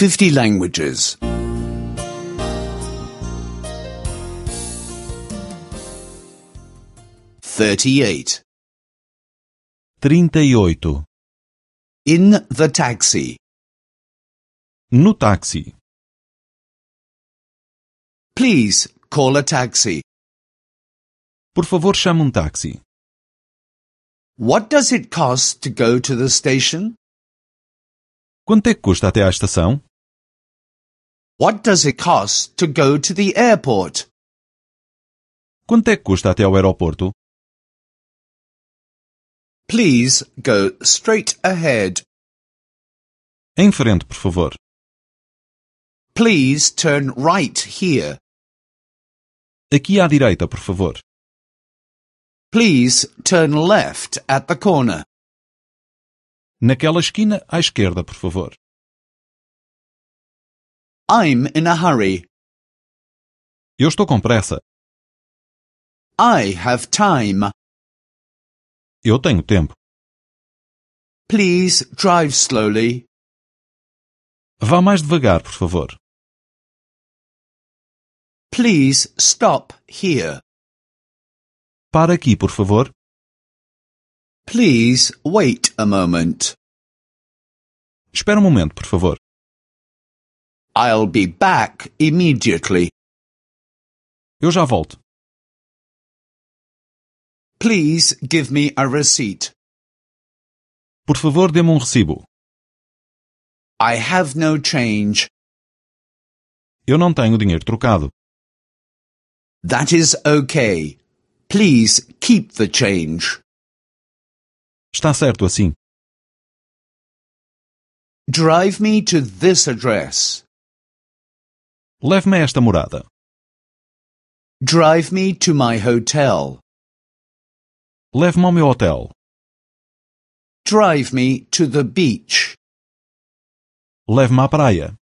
50 languages. 38. 38. In the taxi. No táxi. Please call a taxi. Por favor, chame táxi. What does it cost to go to the station? Quanto é que custa até à estação? What does it cost to go to the airport? Quanto é que custa até ao aeroporto? Please go straight ahead. Em frente, por favor. Please turn right here. Aqui à direita, por favor. Please turn left at the corner. Naquela esquina à esquerda, por favor. I'm in a hurry. Eu estou com pressa. I have time. Eu tenho tempo. Please drive slowly. Vá mais devagar, por favor. Please stop here. Para aqui, por favor. Please wait a moment. Espera um momento, por favor. I'll be back immediately. Eu já volto. Please give me a receipt. Por favor, dê-me recibo. I have no change. Eu não tenho dinheiro trocado. That is okay. Please keep the change. Está certo assim. Drive me to this address. Leve-me a esta morada. Drive me to my hotel. Leve-me ao meu hotel. Drive me to the beach. Leve-me à praia.